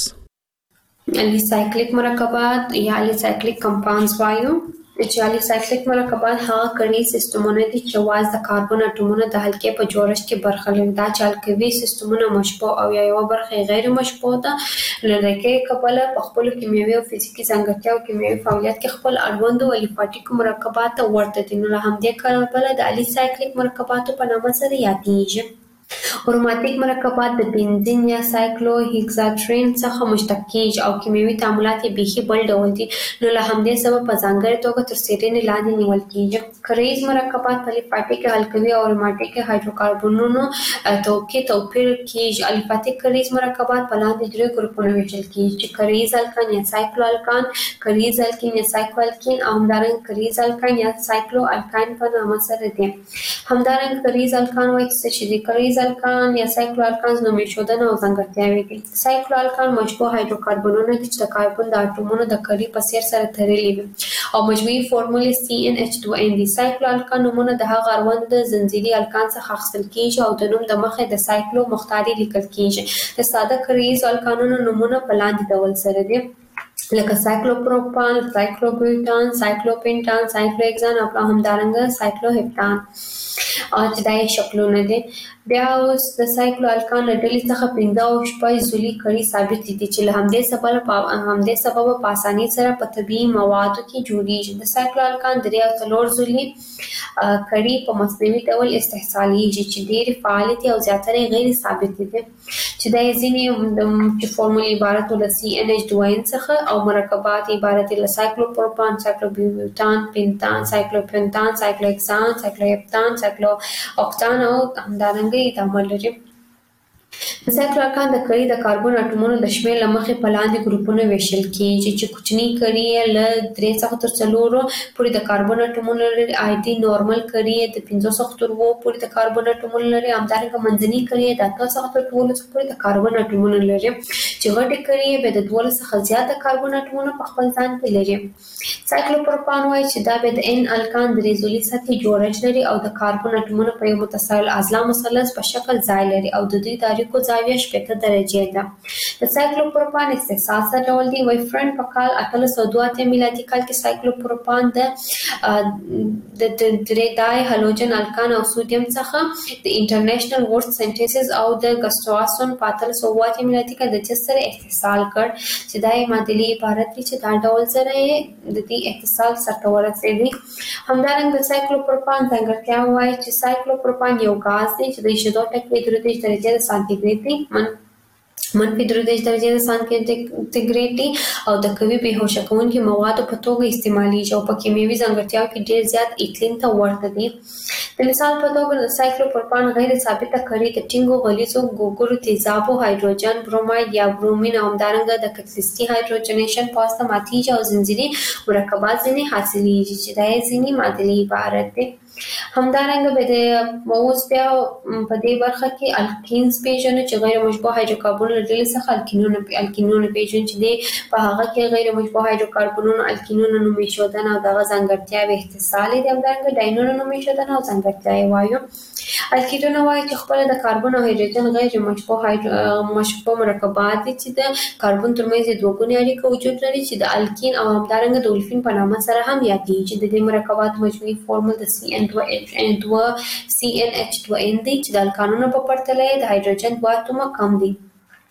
الیسایکلیک مرکبات یا الیسایکلیک کمپاونډز وایو. چې الیسایکلیک مرکبات هغه کړي سیستمونه دي چې واز د کاربن اټومونو د حلقې په جوړښت کې برخه لري. دا چې الکوي سیستمونه مشبوع او یا یو برخه غیر مشبوع ده لکه کبل په خپل کیمیاوي او فزیکي ځانګړتیا او کیمیاوي فعالیت کې خپل اړوند او الیفاتیک مرکبات ورته دي. نو همدې کاربن د الیسایکلیک مرکباتو په نامه سره یادېږي. اروماتیک مرکبات د بنزین یا سایکلو هیکزاترین څخه مشتق کیږي او کیمیاوي تعاملات یې بیخي بل ډول دي. نو له همدې سبب په ځانګړې توګه تر څېړنې لاندې نیول کیږي. کریز مرکبات په الفاتیک الکوي او اروماتیک هایدروکاربنونو توکي توپیر کیږي. الفاتیک کریز مرکبات په لاندې درې ګروپونو ویشل کیږي چې کریز الکان یا سایکلو الکان، کریز الکین یا سایکلو الکین او همدارنګه کریز الکان یا سایکلو الکان په نامه سره دي. همدارنګه کریز الکان وایي چې د کریز الکان یا سایکلو الکانز نومې شودنه او ځانګړتیاوې دي. سایکلو الکان مشبوع هایدروکاربنونه دي چې د کاربن د اټومونو د کړي په څیر سره تړلي وي او مجموعي فورمول سی ان ایچ دوه ان دي. سایکلو الکان نومونه د هغه اړوند زنجیري الکان څخه اخیستل کیږي او د نوم د مخې د سایکلو مختاري لیکل کیږي. د ساده کریز الکانونو نومونه په لاندې ډول سره دي لکه سایکلوپروپان، سایکلوبیوټان، سایکلوپینټان، سایکلوهکسان او همدارنګه سایکلوهپتان او چې دا یې شکلونه دي. بیا اوس د سایکلو الکان له ډلې څخه پنځه او شپږ ځلي کړي ثابت دي چې له همدې سبب په همدې سبب په اسانۍ سره په طبیعي موادو کې جوړیږي. د سایکلو الکان درې او څلور ځلي کړي په مصنوعي ډول استحصالیږي چې ډېرې فعالې دي او زیاتره غیر ثابت دي چې دا ځینې د فورمول عبارت له سی ان ایچ دوه ان څخه او مرکبات عبارت له سایکلوپروپان، سایکلوبیوټان، پینتان، سایکلوپینتان، سایکلوهکسان، سایکلوهپتان، سایکلو اوکتان او همدارنګه تعامل لري. د سایکلو الکان د کړي د کاربن اټومونو د شمېر له مخې په لاندې ګروپونو ویشل کیږي چې کوچني کړي یې له درې څخه تر څلورو پورې د کاربن اټومونو لري. آیدي نورمل کړي یې د پنځو څخه تر اووه پورې د کاربن اټومونو لري. همدارنګه منځني کړي یې د اته څخه تر دولسو پورې د کاربن اټومونو لري چې غټې کړي یې به د دولس څخه زیاته کاربن اټومونه په خپل ځان کې لري. سایکلوپروپان وایي چې دا به د ان الکان درې ځلي سطحي جوړښت لري او د کاربن اټومونو په یو متصل اضلاع مثلث په شکل ځای لري او د دوی تاریکو زاویه شپږ درجې ده. د سایکلوپروپان استحصال څه ډول دی؟ وایي فرند په کال اتلس سوه دوه اتیا میلادي کال کې سایکلوپروپان د د درې هالوجن الکان او سودیم څخه د انټرنیشنل ورډ سنټیسز او د ګسټواسون په اتلس سوه اووه اتیا میلادي کال د جس سره اتصال کړ چې دا یې معادلې عبارت دي چې دا ډول سره یې د دې اتصال سره ورسېږي. همدارنګه د سایکلوپروپان ځانګړتیا وایي چې سایکلوپروپان یو غاز دی چې د شیدو ټکي درې دېرش درجې د سانتیګریډ دی منفي درې دېرش درجې د سانتیګریډ دي او د قوي بېهوشه کوونکي موادو په توګه استعمالیږي او په کیمیاوي ځانګړتیاو کې ډېر زیات ایتلین ته ورته دي. د مثال په توګه د سایکلوپروپان غیر ثابته کړي د ټینګو غلیظو ګوګړو تیزابو هایدروجن بروماید یا برومین او همدارنګه د کتلیستي هایدروجنیشن په واسطه ماتیږي او زنجیري مرکبات ځینې حاصلیږي چې دا یې ځینې معادلې عبارت دي. همدارنګه به د اوس بیا په دې برخه کې الکینز پیژنو چې غیر مشبوع هایدروکاربن له ډلې څخه الکینونه الکینونه پیژنو چې دی په هغه کې غیر مشبوع هایدروکاربنونو الکینونه نومې شودنه او دغه ځانګړتیاوې اتصال دي. همدارنګه ډاینونه نومې شودنه او ځانګړتیاوې وایو. الکینونه وایي چې خپل د کاربن او هایدروجن غیر مشبوع مشبوع مرکبات دي چې د کاربن ترمنځ دوه ګونې اړیکه وجود لري چې د الکین او همدارنګه د اولفین په نامه سره هم یادېږي. د دې مرکبات مجموعي فورمول د سی ان دوه سی ان ایچ دوه ان دی چې د الکانونو په پرتله د هایدروجن دوه اتومه کم دي.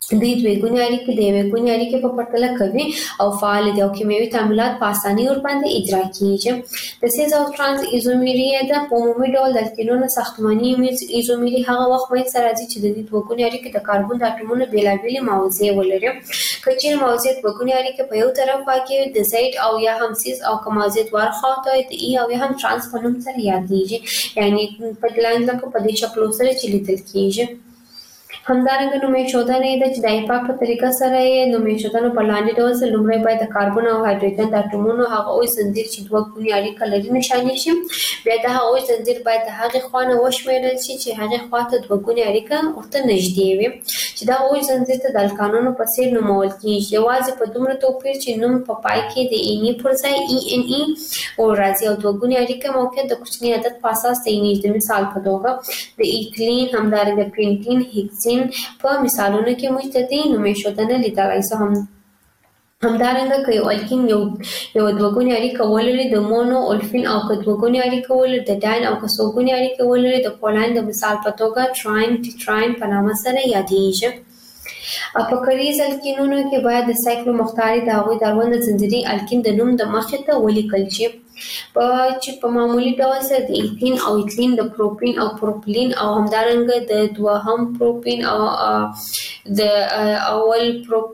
د دوی ګونې اړیکې د یوې ګونې اړیکې په پرتله کوي او فعال دي او کیمیاوي تعاملات په اسانۍ ورباندې اجرا کیږي. د سیز او ترانس ایزومری د په عمومي ډول د الکینونو ساختماني ایزومری هغه وخت مې سره راځي چې د دې دوه ګونې اړیکې د کاربن د اتومونو بیلابېلې موضوع ولري. کچې موضوع دوه ګونې اړیکې په یو طرف کې د زید او یا هم سیز او کومازید ورخواته د ای او یا هم ترانس په نوم سره یادېږي، یعنی په لاندې لکه په دې شکل سره چې لیدل کیږي. همدارنګه نومېښودنه ده چې د ایپاک په طریقه سره یې نومېښودنه په لاندې ډول سره لومړی باید د کاربن او هایدروجن د اتومونو هغه اوږد زنځیر چې دوه ګونې اړیکه لري نښاني شي. بیا د هغه اوږد زنځیر باید د هغې خوا نه وشمېرل شي چې هغې خوا ته دوه ګونې اړیکه ورته نږدې وي، چې دا اوږد زنځیر ته د الکانونو په څېر نومول کېږي، یوازې په دومره توپیر چې نوم په پای کې د ایني پر ځای ای ان ای ورراځي او دوه ګونې اړیکه موقعیت د کوچني عدد په اساس تعینېږي. د مثال په توګه د ایتلین، همدارنګه پینټین، هیکسین په مثالونو کې موږ ته دې نومېښودنه لیدلای شو. هم همدارنګه که یو الکین یو یو دوه ګونې اړیکه ولري د مونو اولفین او که دوه ګونې اړیکه ولري د ډاین او که څو ګونې اړیکه ولري د پولین د مثال په توګه تراین ټیټراین په نامه سره یادېږي. په کریز الکینونو کې باید د سایکلو مختاري د هغوی د اړونده زنځیري الکین د نوم د مخې ته ولیکل شي، په چې په معمولي ډول سره د ایتین او ایتلین د پروپین او پروپلین او همدارنګه د دوهم پروپین او د اول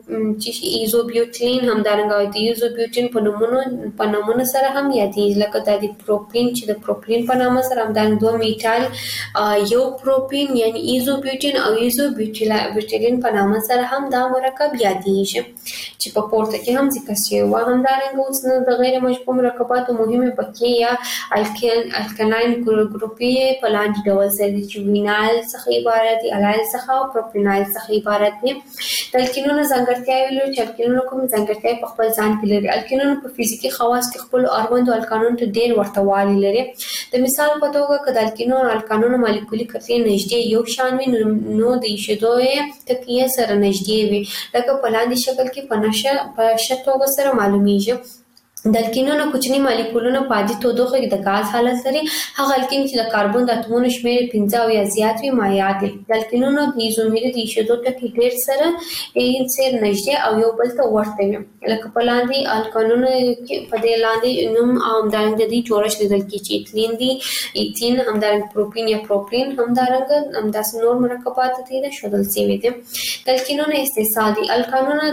چې ایزوبیوټین همدارنګه د ایزوبیوټین په نومونو په نومونو سره هم یادېږي، لکه د پروپین چې د پروپلین په نامه سره همدارنګه دوه میټال یو پروپین یعنی ایزوبیوټین او ایزوبیوټیلین په نامه سره هم دا مرکب یادېږي چې په پورته کې هم ذکر شوی و. همدارنګه اوس نو د غیر مشبوع مرکباتو مهمې بقیې یا الکین الکلاین ګروپې په لاندې ډول سره دي چې وینایل څخه عبارت دي، الایل څخه او پروپینایل څخه عبارت دي. د الکینونو ځانګړتیاوې لري چې الکینونو کوم ځانګړتیاوې په خپل ځان کې لري. الکینونو په فزیکي خواص کې خپل اړوندو الکانونو ته ډېر ورته والی لري. د مثال په توګه که د الکینونو او الکانونو مالیکولي کتلې نږدې یو شان وي نو د ایشېدو یې تکیه سره نږدې وي، لکه په لاندې شکل کې په نشه په ښه توګه سره معلومیږي. د الکینونو کوچني مالیکولونه په عادي تودوخه کې د غاز حالت لري. هغه الکین چې د کاربن د اتومونو شمېر پنځه او یا زیات وي مایع دي. د الکینونو د ایزومري د ایشېدو ټکي ډېر سره یې سره نږدې او یو بل ته ورته وي، لکه په لاندې الکانونو کې په دې لاندې نوم او همدارنګه د دې جوړښت لیدل کېږي چې ایتلین دي، ایتین، همدارنګه پروپین یا پروپلین، همدارنګه همداسې نور مرکبات دي د ښودل شوي دي. د الکینونو استحصال دي. الکانونه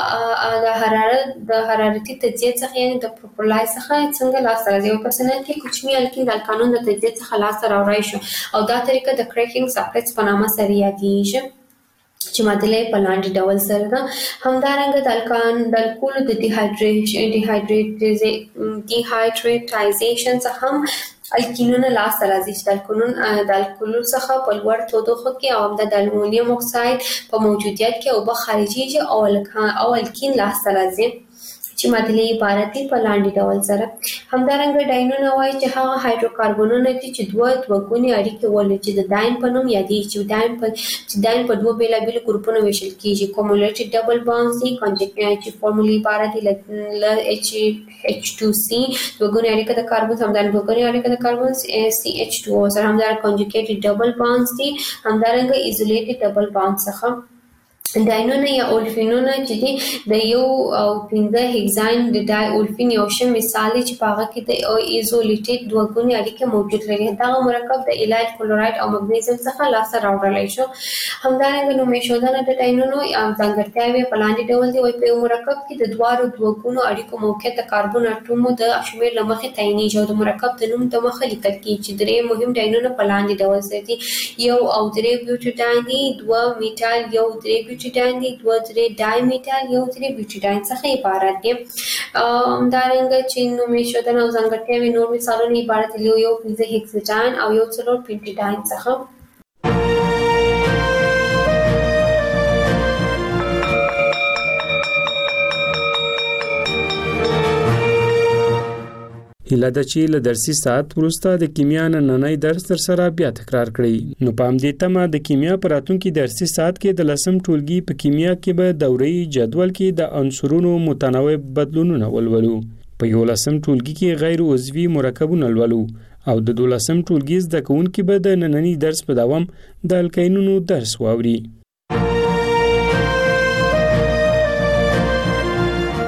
د حرارت د حرارتي تجزیې څخه یعنې د پروپلای څخه څنګه لاسته راځي. یو په صنعت کې کوچني الکین د الکانون د تجزیې څخه لاسته راوړی شو او دا طریقه د کریکینګ ساکټس په نامه سره یادېږي چې معادله په لاندې ډول سره ده. همدارنګه د الکان د الکولو د ډیهایډریټایزیشن څخه هم الکینونه لاسته راځي چې د الکولو د الکولو څخه په لوړ تودوخه کې او د المونیم اکساید په موجودیت کې اوبه خارجېږي او الکین لاسته راځي چې معادلې عبارت دي په لاندې ډول سره. همدارنګه ډاینونه وایي چې هغه هایدروکاربنونه دي چې دوه دوه ګونې اړیکې ولري چې د ډاین په نوم یادېږي، چې ډاین په چې ډاین په دوه بېلابېلو ګروپونو ویشل کېږي. کومولیټډ ډبل بانډز دي چې فارمولې عبارت دي له ایچ ایچ ټو سی دوه ګونې اړیکه د کاربن همدارنګه دوه ګونې اړیکه د کاربن سی ایچ ټو او سره همدارنګه کنجوګیټډ ډبل بانډز دي همدارنګه ایزولیټډ ډبل بانډ څخه. ډاینونه یا اولفینونه چې دي د یو او پنځه هیګزاین د ډای اولفین یو ښه مثال دی چې په هغه کې د ایزولیټډ دوه ګونې اړیکې موجود لري. دغه مرکب د ایلاید کلورایډ او مګنیزیم څخه لاسته راوړلی شو. همدارنګه نومېښودنه د ډاینونو او ځانګړتیاوې په لاندې ډول دي. وایي په یو مرکب کې د دواړو دوه ګونو اړیکو موقعیت د کاربن اتومو د شمېر له مخې تعینېږي او د مرکب د نوم د مخه لیکل کېږي چې درې مهم ډاینونه په لاندې ډول سره دي. یو او درې بیوټیډاین دي، دوه میټال یو درې بیوټیډاین دي، دوه درې ډای میټال یو درې بیوټیډاین څخه عبارت دي. همدارنګه چې نومېښودنه او ځانګړتیاوې نور مثالونه عبارت دي یو پنځه هیکساډاین او یو څلور پینټیډاین څخه. هیله ده چې له درسي ساعت وروسته د کیمیا نننی درس تر سره بیا تکرار کړئ. نو په همدې تمه د کیمیا په راتلونکي درسي ساعت کې د لسم ټولګي په کیمیا کې به دوري جدول کې د عنصرونو متنوع بدلونونه ولولو. په یولسم ټولګي کې غیر عضوي مرکبونه ولولو او د دولسم ټولګي زده کوونکي به د نننی درس په دوام د الکینونو درس واوري.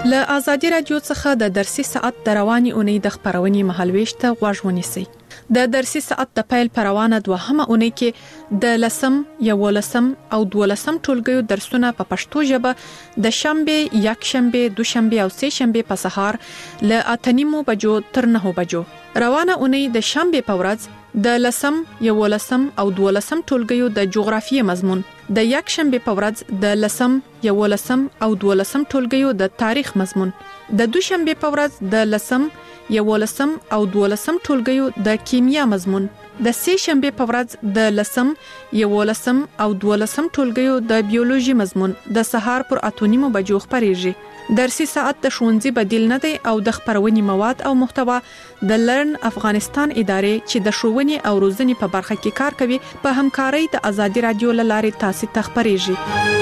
له آزادي رادیو څخه د درسي ساعت د رواني اونۍ د خبرونې مهالويش ته غوږ ونیسئ. د درسي ساعت د پیل پروانه دوهمه اونۍ کې د لسم، یولسم او دولسم ټولګیو درسونه په پښتو ژبه د شنبه، یک شنبه، دوشنبه او سه شنبه په سهار له اتنیمو بجو تر نهو بجو. روانه اونۍ د شنبه په ورځ د لسم، یولسم او دولسم ټولګیو د جغرافیې مضمون، د یک شنبه په ورځ د لسم، یولسم او دولسم ټولګیو د تاریخ مضمون، د دوشنبه په ورځ د لسم، یولسم او دولسم ټولګیو د کیمیا مضمون، د سه شنبه په ورځ د لسم، یولسم او دولسم ټولګیو د بیولوژي مضمون د سهار پر اتونیمو بجو خبريږي. درسي ساعت د ښوونځي بدیل نه دی او د خبرونې مواد او محتوا د لرن افغانستان ادارې چې د ښوونې او روزنې په برخه کې کار کوي په همکارۍ د آزادي رادیو لارې تاسو ته خبريږي.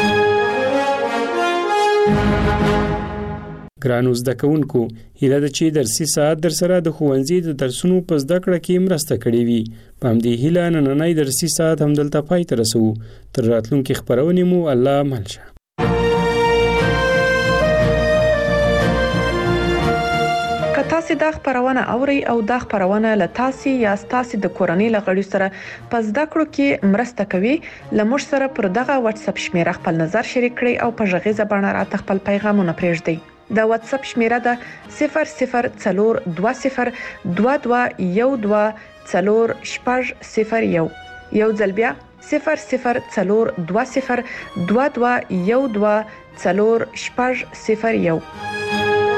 ګرانو زده کوونکو، هیله ده چې درسي ساعت در سره د ښوونځي د درسونو په زده کړه کې مرسته کړې وي. په همدې هیله نننۍ درسي ساعت هم دلته پای ته رسوو. تر راتلونکي خبرونې مو الله مل شه. که تاسو د خبرونه اوري او د خبرونه له تاسو یا تاسو د کورنۍ لغړي سره په زده کړو کې مرسته کوي، لمر سره پر دغه واتس اپ شمیره خپل نظر شریک کړئ او په ژغې زبانه راته خپل پیغامونه پرېږدئ. د واتس اپ شمیره ده صفر صفر څلور دوه صفر دوه دوه یو دوه څلور شپږ صفر یو. یو ځل بیا صفر صفر څلور دوه صفر دوه دوه یو دوه څلور شپږ صفر یو.